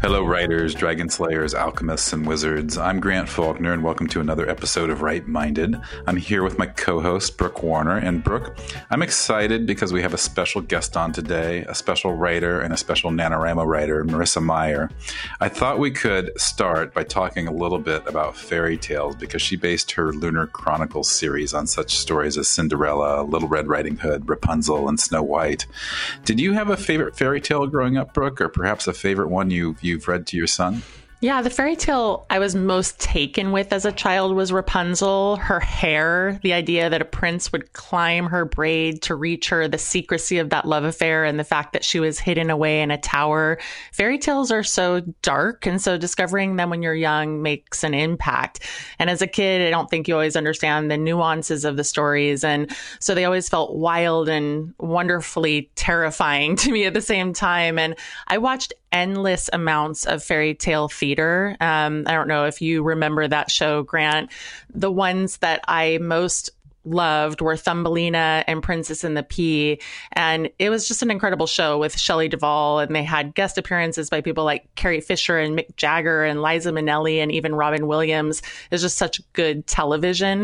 Hello, writers, dragon slayers, alchemists, and wizards. I'm Grant Faulkner, and welcome to another episode of Right Minded. I'm here with my co-host, Brooke Warner. And Brooke, I'm excited because we have a special guest on today, a special writer and a special NaNoWriMo writer, Marissa Meyer. I thought we could start by talking a little bit about fairy tales because she based her Lunar Chronicles series on such stories as Cinderella, Little Red Riding Hood, Rapunzel, and Snow White. Did you have a favorite fairy tale growing up, Brooke, or perhaps a favorite one you've read to your son? Yeah, the fairy tale I was most taken with as a child was Rapunzel. Her hair, the idea that a prince would climb her braid to reach her, the secrecy of that love affair, and the fact that she was hidden away in a tower. Fairy tales are so dark, and so discovering them when you're young makes an impact. And as a kid, I don't think you always understand the nuances of the stories, and so they always felt wild and wonderfully terrifying to me at the same time. And I watched endless amounts of fairy tale theater. I don't know if you remember that show, Grant. The ones that I most loved were Thumbelina and Princess and the Pea. And it was just an incredible show with Shelley Duvall. And they had guest appearances by people like Carrie Fisher and Mick Jagger and Liza Minnelli and even Robin Williams. It was just such good television.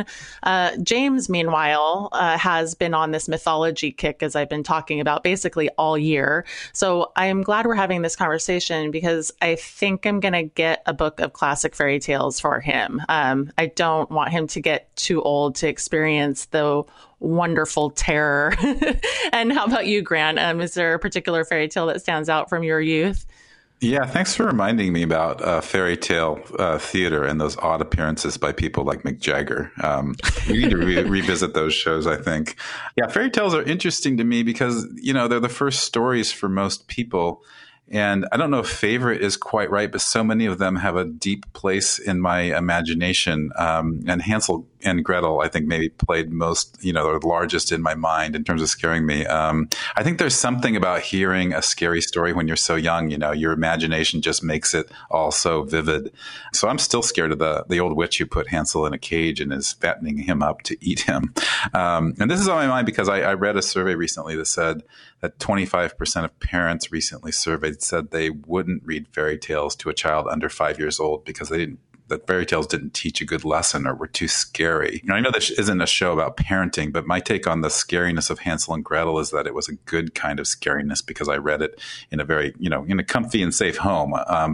James, meanwhile, has been on this mythology kick, as I've been talking about basically all year. So I am glad we're having this conversation because I think I'm going to get a book of classic fairy tales for him. I don't want him to get too old to experience the wonderful terror. And how about you, Grant? Is there a particular fairy tale that stands out from your youth? Yeah, thanks for reminding me about fairy tale theater and those odd appearances by people like Mick Jagger. We need to revisit those shows, I think. Yeah, fairy tales are interesting to me because, they're the first stories for most people. And I don't know if favorite is quite right, but so many of them have a deep place in my imagination. And Hansel and Gretel, I think, maybe played most, the largest in my mind in terms of scaring me. I think there's something about hearing a scary story when you're so young, your imagination just makes it all so vivid. So I'm still scared of the old witch who put Hansel in a cage and is fattening him up to eat him. And this is on my mind because I read a survey recently that said that 25% of parents recently surveyed said they wouldn't read fairy tales to a child under 5 years old because that fairy tales didn't teach a good lesson or were too scary. I know this isn't a show about parenting, but my take on the scariness of Hansel and Gretel is that it was a good kind of scariness because I read it in a very, in a comfy and safe home.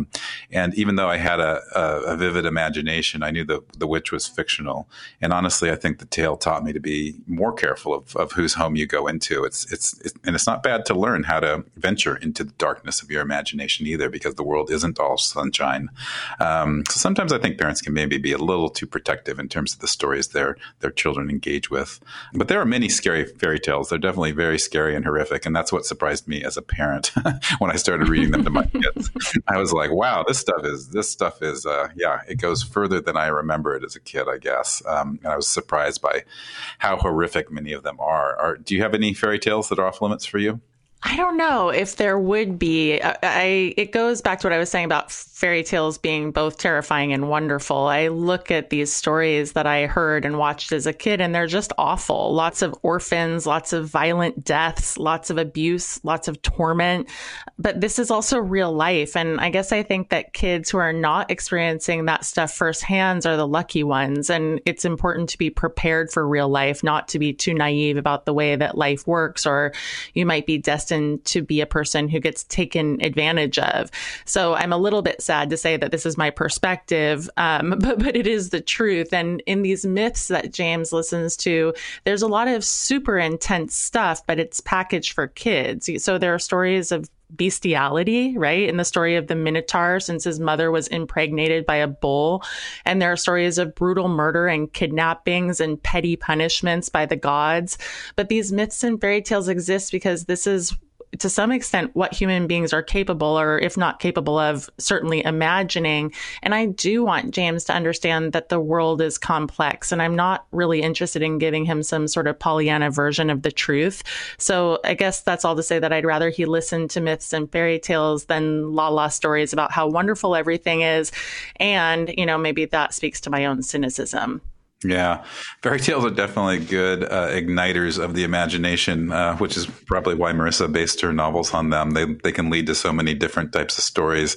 And even though I had a vivid imagination, I knew the witch was fictional. And honestly, I think the tale taught me to be more careful of whose home you go into. And it's not bad to learn how to venture into the darkness of your imagination either, because the world isn't all sunshine. So sometimes I think parents can maybe be a little too protective in terms of the stories their children engage with. But there are many scary fairy tales. They're definitely very scary and horrific. And that's what surprised me as a parent when I started reading them to my kids. I was like, wow, this stuff is, it goes further than I remember it as a kid, I guess. And I was surprised by how horrific many of them are. Do you have any fairy tales that are off limits for you? I don't know if there would be. It goes back to what I was saying about fairy tales being both terrifying and wonderful. I look at these stories that I heard and watched as a kid, and they're just awful. Lots of orphans, lots of violent deaths, lots of abuse, lots of torment. But this is also real life. And I guess I think that kids who are not experiencing that stuff firsthand are the lucky ones. And it's important to be prepared for real life, not to be too naive about the way that life works, or you might be destined to be a person who gets taken advantage of. So I'm a little bit sad to say that this is my perspective, but it is the truth. And in these myths that James listens to, there's a lot of super intense stuff, but it's packaged for kids. So there are stories of bestiality, right? In the story of the Minotaur, since his mother was impregnated by a bull. And there are stories of brutal murder and kidnappings and petty punishments by the gods. But these myths and fairy tales exist because this is, to some extent, what human beings are capable, or if not capable of, certainly imagining. And I do want James to understand that the world is complex, and I'm not really interested in giving him some sort of Pollyanna version of the truth. So I guess that's all to say that I'd rather he listen to myths and fairy tales than la stories about how wonderful everything is. And, maybe that speaks to my own cynicism. Yeah, fairy tales are definitely good igniters of the imagination, which is probably why Marissa based her novels on them. They can lead to so many different types of stories.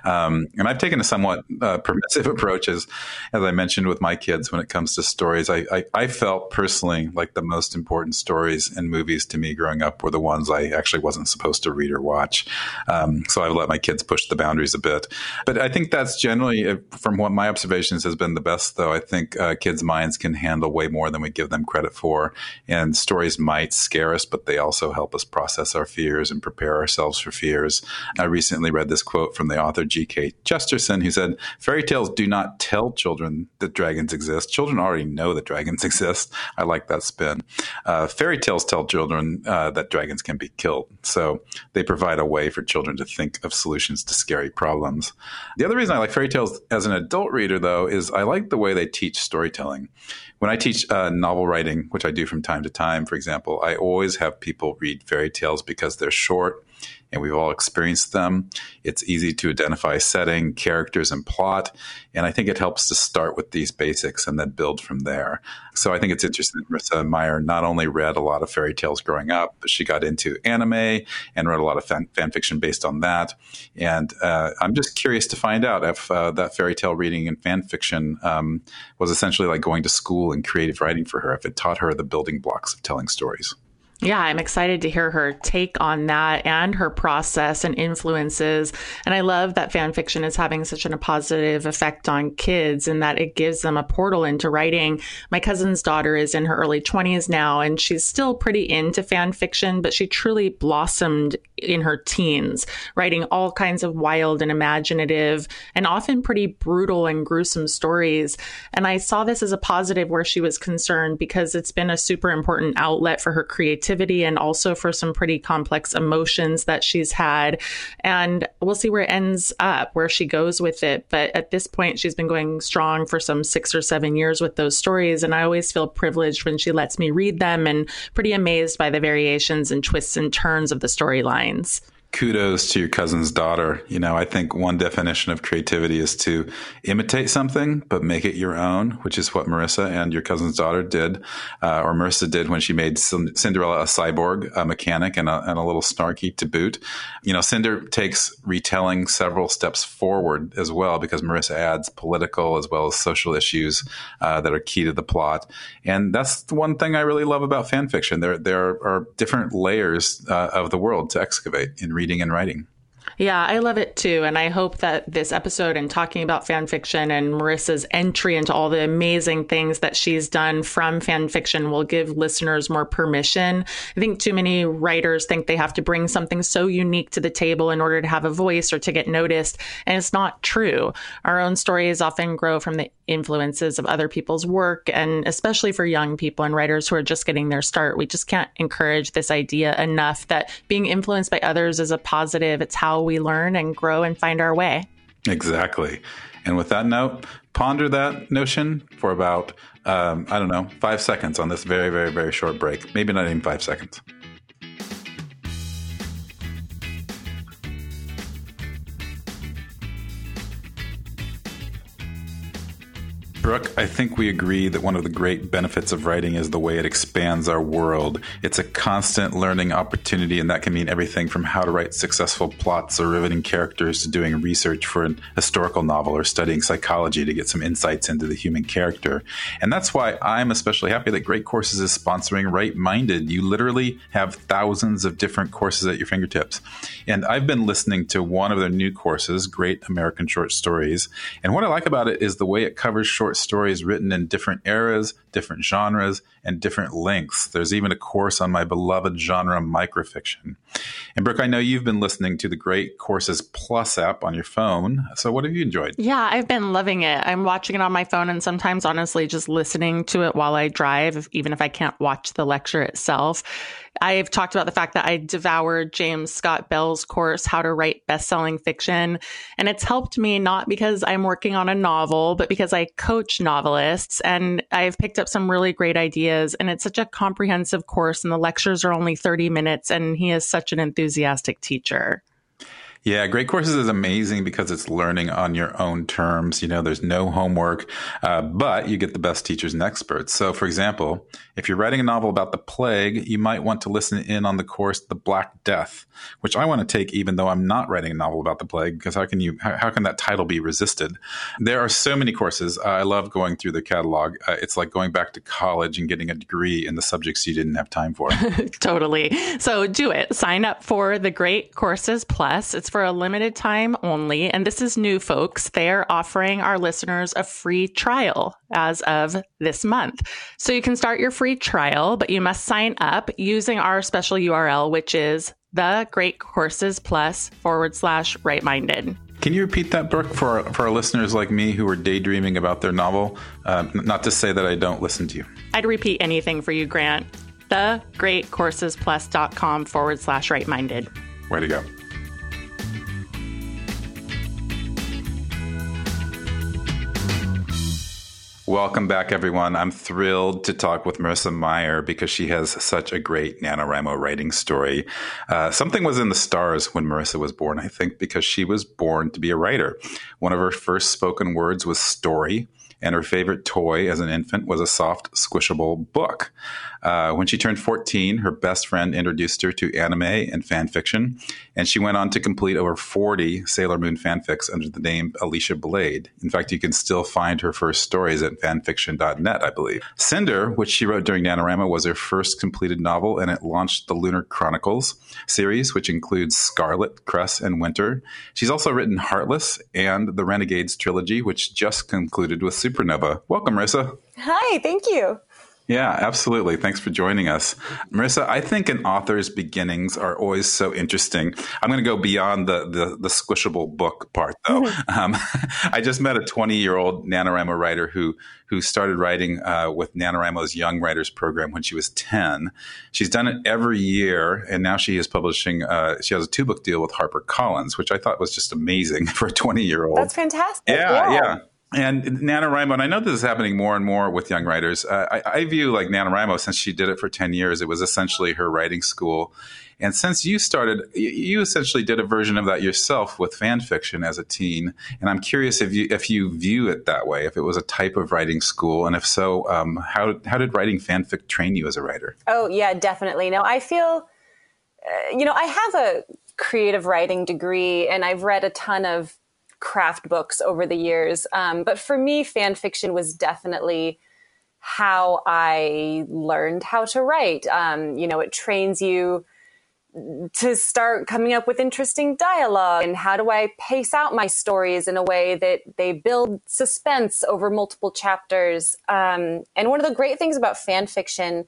And I've taken a somewhat permissive approach, as I mentioned with my kids when it comes to stories. I felt personally like the most important stories and movies to me growing up were the ones I actually wasn't supposed to read or watch. So I've let my kids push the boundaries a bit. But I think that's generally, from what my observations, has been the best, though. I think kids' minds can handle way more than we give them credit for. And stories might scare us, but they also help us process our fears and prepare ourselves for fears. I recently read this quote from the author G.K. Chesterton, who said, "Fairy tales do not tell children that dragons exist. Children already know that dragons exist." I like that spin. Fairy tales tell children that dragons can be killed. So they provide a way for children to think of solutions to scary problems. The other reason I like fairy tales as an adult reader, though, is I like the way they teach storytelling. When I teach novel writing, which I do from time to time, for example, I always have people read fairy tales because they're short and we've all experienced them. It's easy to identify setting, characters, and plot. And I think it helps to start with these basics and then build from there. So I think it's interesting that Marissa Meyer not only read a lot of fairy tales growing up, but she got into anime and wrote a lot of fan fiction based on that. And I'm just curious to find out if that fairy tale reading and fan fiction was essentially like going to school in creative writing for her, if it taught her the building blocks of telling stories. Yeah, I'm excited to hear her take on that and her process and influences. And I love that fan fiction is having such a positive effect on kids and that it gives them a portal into writing. My cousin's daughter is in her early 20s now, and she's still pretty into fan fiction, but she truly blossomed in her teens, writing all kinds of wild and imaginative and often pretty brutal and gruesome stories. And I saw this as a positive where she was concerned because it's been a super important outlet for her creativity and also for some pretty complex emotions that she's had. And we'll see where it ends up, where she goes with it. But at this point, she's been going strong for some 6 or 7 years with those stories. And I always feel privileged when she lets me read them and pretty amazed by the variations and twists and turns of the storylines. Kudos to your cousin's daughter. You know, I think one definition of creativity is to imitate something, but make it your own, which is what Marissa and your cousin's daughter did, or Marissa did when she made Cinderella a cyborg, a mechanic, and a little snarky to boot. You know, Cinder takes retelling several steps forward as well, because Marissa adds political as well as social issues that are key to the plot. And that's the one thing I really love about fan fiction. There are different layers of the world to excavate in reading and writing. Yeah, I love it too. And I hope that this episode and talking about fan fiction and Marissa's entry into all the amazing things that she's done from fan fiction will give listeners more permission. I think too many writers think they have to bring something so unique to the table in order to have a voice or to get noticed. And it's not true. Our own stories often grow from the influences of other people's work. And especially for young people and writers who are just getting their start, we just can't encourage this idea enough that being influenced by others is a positive. It's how we learn and grow and find our way. Exactly. And with that note, ponder that notion for about, 5 seconds on this very, very, very short break. Maybe not even 5 seconds. Brooke, I think we agree that one of the great benefits of writing is the way it expands our world. It's a constant learning opportunity, and that can mean everything from how to write successful plots or riveting characters to doing research for an historical novel or studying psychology to get some insights into the human character. And that's why I'm especially happy that Great Courses is sponsoring Write Minded. You literally have thousands of different courses at your fingertips. And I've been listening to one of their new courses, Great American Short Stories. And what I like about it is the way it covers short stories written in different eras, different genres, and different lengths. There's even a course on my beloved genre microfiction. And Brooke, I know you've been listening to the Great Courses Plus app on your phone. So what have you enjoyed? Yeah, I've been loving it. I'm watching it on my phone and sometimes honestly just listening to it while I drive, even if I can't watch the lecture itself. I've talked about the fact that I devoured James Scott Bell's course, How to Write Best-Selling Fiction. And it's helped me not because I'm working on a novel, but because I coach novelists and I've picked up some really great ideas. And it's such a comprehensive course and the lectures are only 30 minutes and he is such an enthusiastic teacher. Yeah, Great Courses is amazing because it's learning on your own terms. There's no homework, but you get the best teachers and experts. So, for example, if you're writing a novel about the plague, you might want to listen in on the course The Black Death, which I want to take even though I'm not writing a novel about the plague, because how can that title be resisted? There are so many courses. I love going through the catalog. It's like going back to college and getting a degree in the subjects you didn't have time for. Totally. So do it. Sign up for the Great Courses Plus. It's for a limited time only. And this is new, folks. They're offering our listeners a free trial as of this month. So you can start your free trial, but you must sign up using our special URL, which is thegreatcoursesplus.com/rightminded. Can you repeat that, Brooke, for our listeners like me who are daydreaming about their novel? Not to say that I don't listen to you. I'd repeat anything for you, Grant. thegreatcoursesplus.com/rightminded. Way to go. Welcome back, everyone. I'm thrilled to talk with Marissa Meyer because she has such a great NaNoWriMo writing story. Something was in the stars when Marissa was born, I think, because she was born to be a writer. One of her first spoken words was story, and her favorite toy as an infant was a soft, squishable book. When she turned 14, her best friend introduced her to anime and fan fiction, and she went on to complete over 40 Sailor Moon fanfics under the name Alicia Blade. In fact, you can still find her first stories at fanfiction.net, I believe. Cinder, which she wrote during NaNoWriMo, was her first completed novel, and it launched the Lunar Chronicles series, which includes Scarlet, Cress, and Winter. She's also written Heartless and the Renegades trilogy, which just concluded with Supernova. Welcome, Marissa. Hi, thank you. Yeah, absolutely. Thanks for joining us. Marissa, I think an author's beginnings are always so interesting. I'm going to go beyond the squishable book part, though. I just met a 20-year-old NaNoWriMo writer who started writing with NaNoWriMo's Young Writers Program when she was 10. She's done it every year, and now she is publishing, she has a 2-book deal with HarperCollins, which I thought was just amazing for a 20-year-old. That's fantastic. Yeah. And NaNoWriMo, and I know this is happening more and more with young writers. I view like NaNoWriMo, since she did it for 10 years, it was essentially her writing school. And since you started, you essentially did a version of that yourself with fan fiction as a teen. And I'm curious if you view it that way, if it was a type of writing school. And if so, how did writing fanfic train you as a writer? Oh, yeah, definitely. No, I feel, I have a creative writing degree, and I've read a ton of craft books over the years. But for me, fan fiction was definitely how I learned how to write. It trains you to start coming up with interesting dialogue, and how do I pace out my stories in a way that they build suspense over multiple chapters. And one of the great things about fan fiction,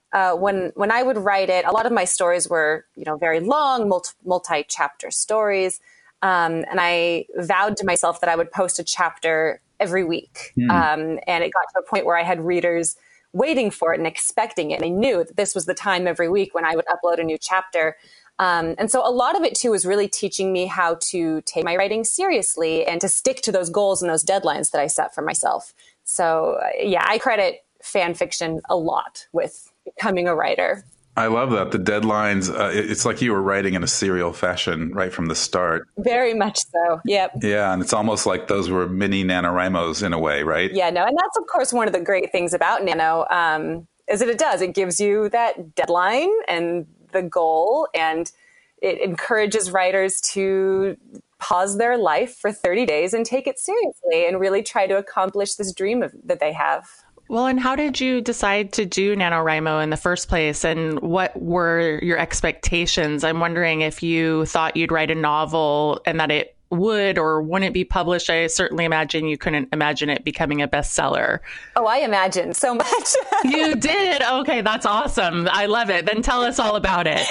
when I would write it, a lot of my stories were, very long, multi-chapter stories. And I vowed to myself that I would post a chapter every week. And it got to a point where I had readers waiting for it and expecting it. And I knew that this was the time every week when I would upload a new chapter. And so a lot of it, too, was really teaching me how to take my writing seriously and to stick to those goals and those deadlines that I set for myself. So, I credit fan fiction a lot with becoming a writer. I love that. The deadlines, it's like you were writing in a serial fashion right from the start. Very much so. Yep. Yeah. And it's almost like those were mini NaNoWriMos in a way, right? Yeah, no. And that's, of course, one of the great things about Nano, is that it gives you that deadline and the goal, and it encourages writers to pause their life for 30 days and take it seriously and really try to accomplish this dream that they have. Well, and how did you decide to do NaNoWriMo in the first place, and what were your expectations? I'm wondering if you thought you'd write a novel and that it would or wouldn't be published. I certainly imagine you couldn't imagine it becoming a bestseller. Oh, I imagined so much. You did? Okay, that's awesome. I love it. Then tell us all about it.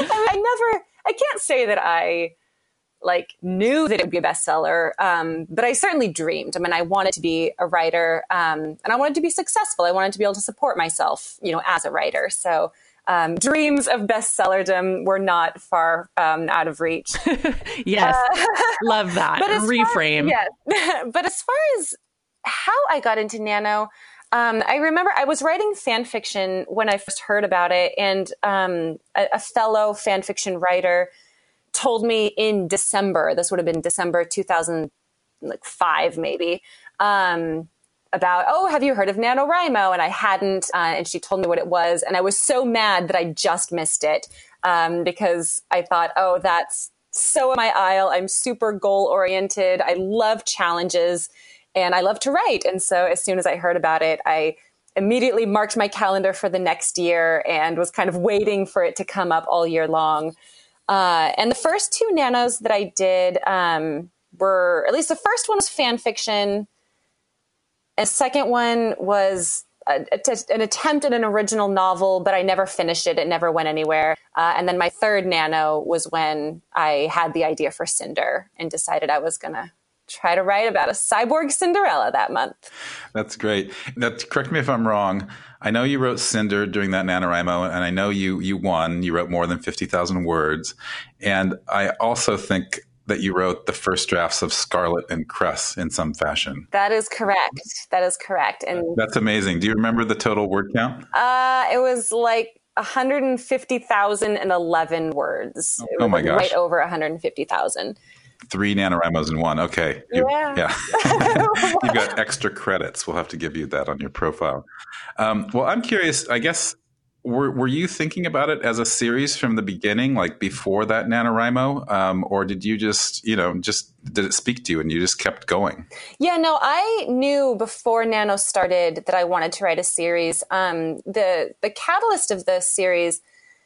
I can't say that I knew that it would be a bestseller. But I certainly dreamed. I mean, I wanted to be a writer, and I wanted to be successful. I wanted to be able to support myself, as a writer. So, dreams of bestsellerdom were not far out of reach. Yes. Love that. Reframe. But as far as how I got into Nano, I remember I was writing fan fiction when I first heard about it, and a fellow fan fiction writer told me in December, this would have been December 2005 maybe, about, oh, have you heard of NaNoWriMo? And I hadn't, and she told me what it was. And I was so mad that I just missed it because I thought, oh, that's so my aisle. I'm super goal oriented. I love challenges and I love to write. And so as soon as I heard about it, I immediately marked my calendar for the next year and was kind of waiting for it to come up all year long. And the first two nanos that I did were, at least the first one was fan fiction. A second one was an attempt at an original novel, but I never finished it. It never went anywhere. And then my third nano was when I had the idea for Cinder and decided I was going to try to write about a cyborg Cinderella that month. That's great. Correct me if I'm wrong. I know you wrote Cinder during that NaNoWriMo, and I know you won. You wrote more than 50,000 words. And I also think that you wrote the first drafts of Scarlet and Cress in some fashion. That is correct. And that's amazing. Do you remember the total word count? It was like 150,011 words. Oh my gosh. Right over 150,000. 3 NaNoWriMos in one. Okay. Yeah. You've got extra credits. We'll have to give you that on your profile. Well, I'm curious, I guess, were you thinking about it as a series from the beginning, like before that NaNoWriMo? Or did you just did it speak to you and you just kept going? Yeah, no, I knew before Nano started that I wanted to write a series. The catalyst of the series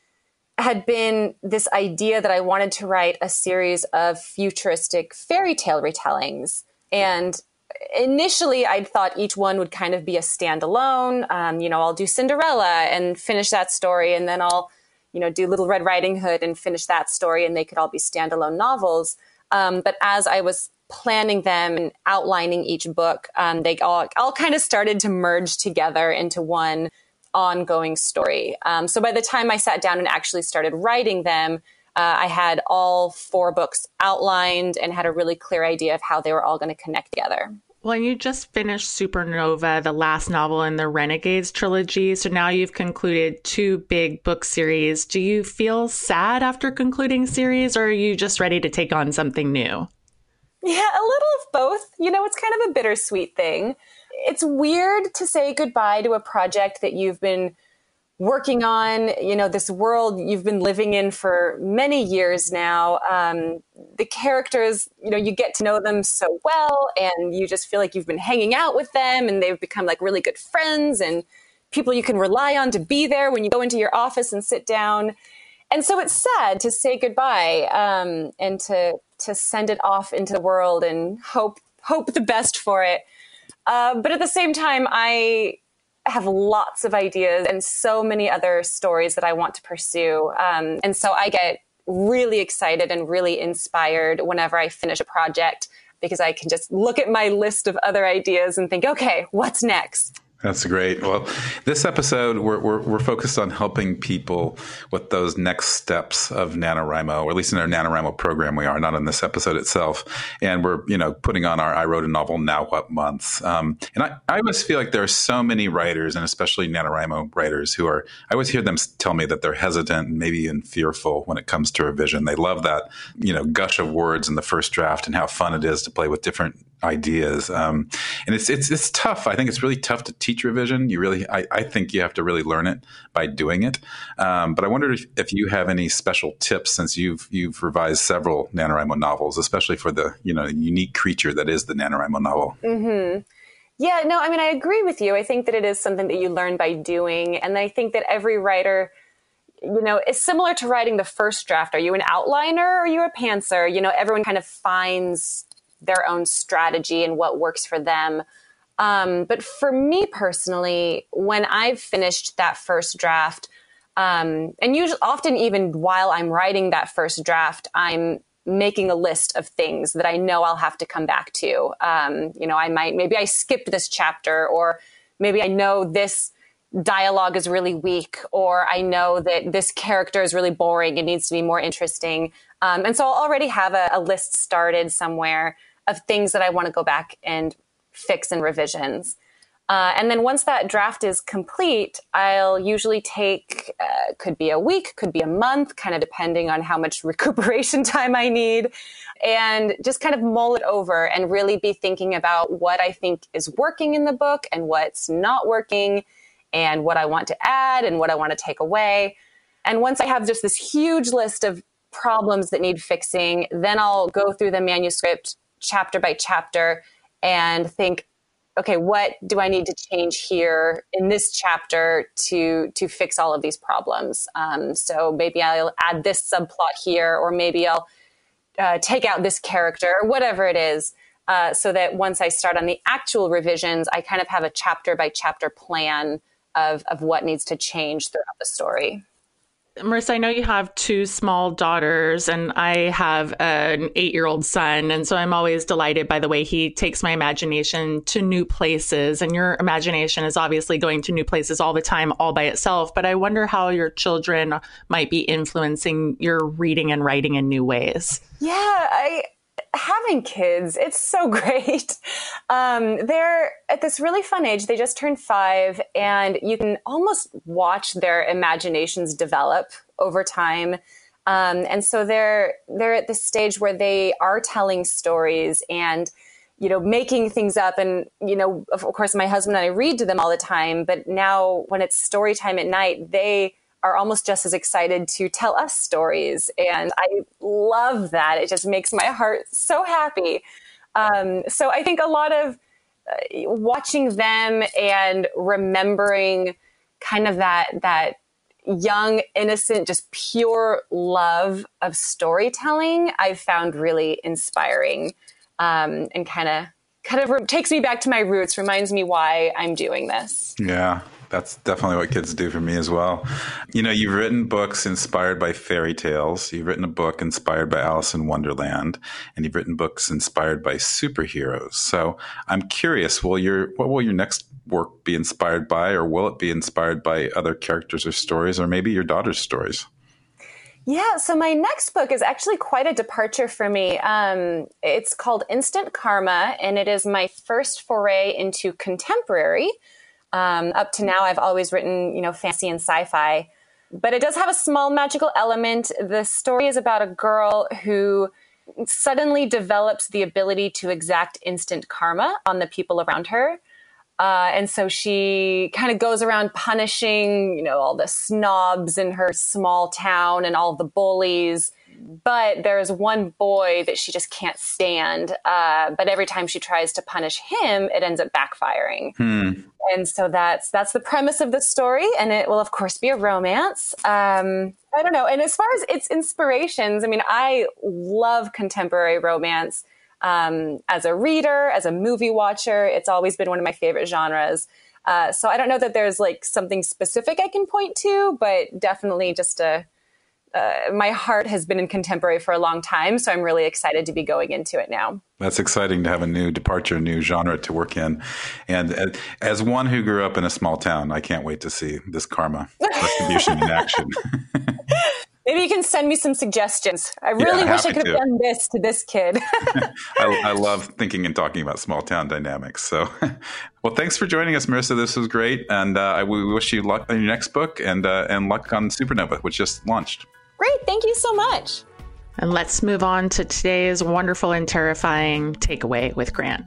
had been this idea that I wanted to write a series of futuristic fairy tale retellings. And initially I'd thought each one would kind of be a standalone. I'll do Cinderella and finish that story. And then I'll, do Little Red Riding Hood and finish that story. And they could all be standalone novels. But as I was planning them and outlining each book, they all kind of started to merge together into one ongoing story. So by the time I sat down and actually started writing them, I had all 4 books outlined and had a really clear idea of how they were all going to connect together. Well, and you just finished Supernova, the last novel in the Renegades trilogy. So now you've concluded 2 big book series. Do you feel sad after concluding series, or are you just ready to take on something new? Yeah, a little of both. It's kind of a bittersweet thing. It's weird to say goodbye to a project that you've been working on, this world you've been living in for many years now. The characters, you get to know them so well, and you just feel like you've been hanging out with them and they've become like really good friends and people you can rely on to be there when you go into your office and sit down. And so it's sad to say goodbye and to send it off into the world and hope the best for it. But at the same time, I have lots of ideas and so many other stories that I want to pursue. And so I get really excited and really inspired whenever I finish a project because I can just look at my list of other ideas and think, okay, what's next? That's great. Well, this episode, we're focused on helping people with those next steps of NaNoWriMo, or at least in our NaNoWriMo program we are, not in this episode itself. And we're, putting on our I Wrote a Novel Now What months. And I always feel like there are so many writers, and especially NaNoWriMo writers, I always hear them tell me that they're hesitant and maybe even fearful when it comes to revision. They love that, gush of words in the first draft and how fun it is to play with different ideas. And it's tough. I think it's really tough to teach revision. I think you have to really learn it by doing it. But I wondered if you have any special tips, since you've revised several NaNoWriMo novels, especially for the, unique creature that is the NaNoWriMo novel. Mm-hmm. Yeah, no, I agree with you. I think that it is something that you learn by doing. And I think that every writer, it's similar to writing the first draft. Are you an outliner or are you a pantser? Everyone kind of finds their own strategy and what works for them. But for me personally, when I've finished that first draft, and usually often even while I'm writing that first draft, I'm making a list of things that I know I'll have to come back to. Maybe I skipped this chapter, or maybe I know this dialogue is really weak, or I know that this character is really boring and needs to be more interesting. And so I'll already have a list started somewhere of things that I want to go back and fix in revisions. And then once that draft is complete, I'll usually take, could be a week, could be a month, kind of depending on how much recuperation time I need, and just kind of mull it over and really be thinking about what I think is working in the book and what's not working and what I want to add and what I want to take away. And once I have just this huge list of problems that need fixing, then I'll go through the manuscript chapter by chapter and think, okay, what do I need to change here in this chapter to fix all of these problems? So maybe I'll add this subplot here, or maybe I'll take out this character, or whatever it is, so that once I start on the actual revisions, I kind of have a chapter by chapter plan of what needs to change throughout the story. Marissa, I know you have 2 small daughters, and I have an 8-year-old son. And so I'm always delighted by the way he takes my imagination to new places. And your imagination is obviously going to new places all the time, all by itself. But I wonder how your children might be influencing your reading and writing in new ways. Yeah, having kids, it's so great. They're at this really fun age. They just turned 5, and you can almost watch their imaginations develop over time. And so they're at this stage where they are telling stories and, making things up. And, of course, my husband and I read to them all the time. But now when it's story time at night, they are almost just as excited to tell us stories. And I love that. It just makes my heart so happy. So I think a lot of watching them and remembering kind of that young, innocent, just pure love of storytelling, I've found really inspiring, and kind of takes me back to my roots, reminds me why I'm doing this. Yeah. That's definitely what kids do for me as well. You've written books inspired by fairy tales. You've written a book inspired by Alice in Wonderland, and you've written books inspired by superheroes. So I'm curious, what will your next work be inspired by, or will it be inspired by other characters or stories, or maybe your daughter's stories? Yeah, so my next book is actually quite a departure for me. It's called Instant Karma, and it is my first foray into contemporary. Up to now, I've always written, fantasy and sci-fi, but it does have a small magical element. The story is about a girl who suddenly develops the ability to exact instant karma on the people around her. And so she kind of goes around punishing, all the snobs in her small town and all the bullies. But there's one boy that she just can't stand. But every time she tries to punish him, it ends up backfiring. And so that's the premise of the story. And it will, of course, be a romance. I don't know. And as far as its inspirations, I love contemporary romance. As a reader, as a movie watcher, it's always been one of my favorite genres. So I don't know that there's something specific I can point to, but definitely just my heart has been in contemporary for a long time, so I'm really excited to be going into it now. That's exciting to have a new departure, a new genre to work in. And as one who grew up in a small town, I can't wait to see this karma retribution in action. Maybe you can send me some suggestions. I really wish I could have done this to this kid. I love thinking and talking about small town dynamics. So, well, thanks for joining us, Marissa. This was great. And we wish you luck on your next book and luck on Supernova, which just launched. Great. Thank you so much. And let's move on to today's wonderful and terrifying takeaway with Grant.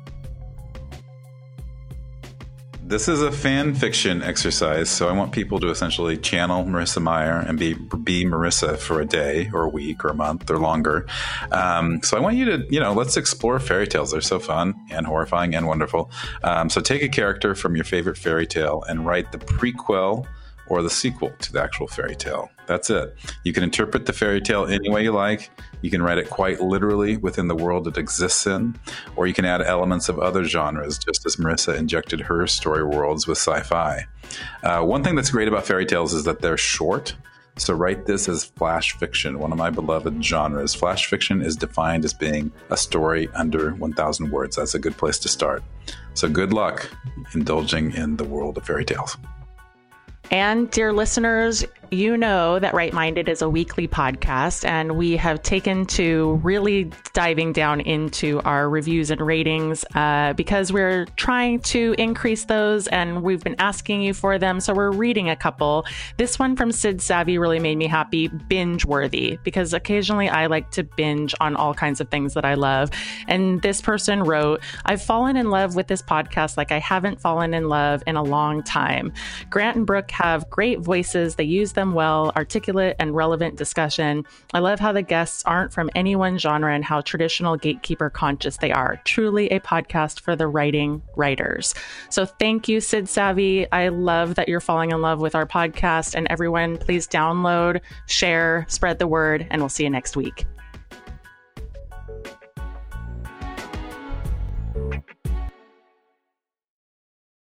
This is a fan fiction exercise, so I want people to essentially channel Marissa Meyer and be Marissa for a day or a week or a month or longer. So I want you to, let's explore fairy tales. They're so fun and horrifying and wonderful. So take a character from your favorite fairy tale and write the prequel or the sequel to the actual fairy tale. That's it. You can interpret the fairy tale any way you like. You can write it quite literally within the world it exists in, or you can add elements of other genres, just as Marissa injected her story worlds with sci-fi. One thing that's great about fairy tales is that they're short. So write this as flash fiction, one of my beloved genres. Flash fiction is defined as being a story under 1,000 words. That's a good place to start. So good luck indulging in the world of fairy tales. And dear listeners, you know that Right Minded is a weekly podcast, and we have taken to really diving down into our reviews and ratings because we're trying to increase those, and we've been asking you for them. So we're reading a couple. This one from Sid Savvy really made me happy. Binge worthy, because occasionally I like to binge on all kinds of things that I love. And this person wrote, I've fallen in love with this podcast like I haven't fallen in love in a long time. Grant and Brooke have great voices. They use them well, articulate and relevant discussion. I love how the guests aren't from any one genre and how traditional gatekeeper conscious they are. Truly a podcast for the writing writers. So thank you, Sid Savvy. I love that you're falling in love with our podcast, and everyone, please download, share, spread the word, and we'll see you next week.